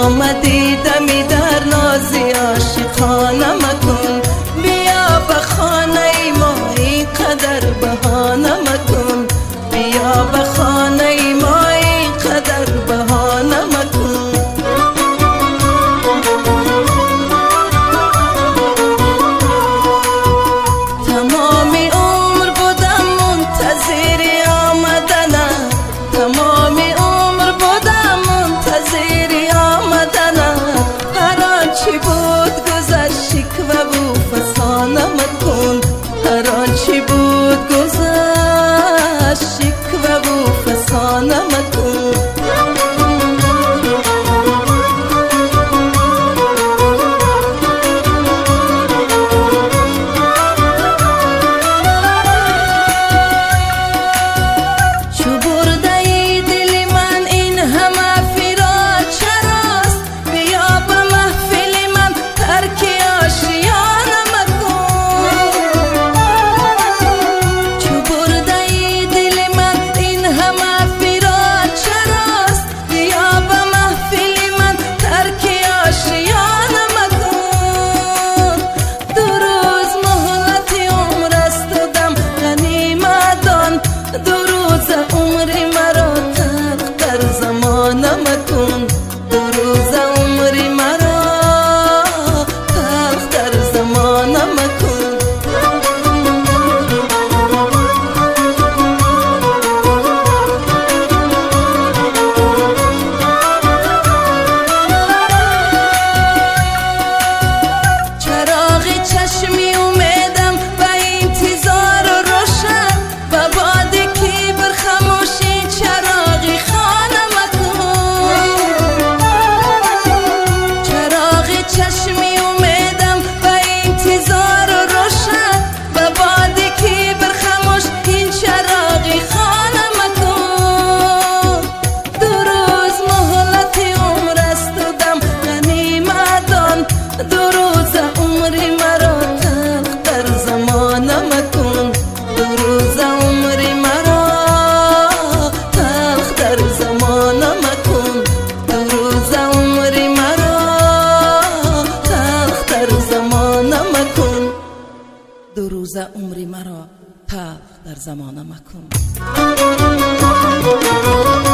آمدی دمی در نازی عاشقانه مکن. بیا به خانه ما اینقدر بهانه مکن. بیا به خانه ما اینقدر بهانه مکن. تمام عمر بودم منتظر آمدنت، تمام عمر بودم منتظر آمدنت. هر آنچه بود گذشت شکوه و فسانه مکن. هر آنچه بود گذشت شکوه و فسانه مکن. دو روز عمری مرا تلخ در زمانه مکن.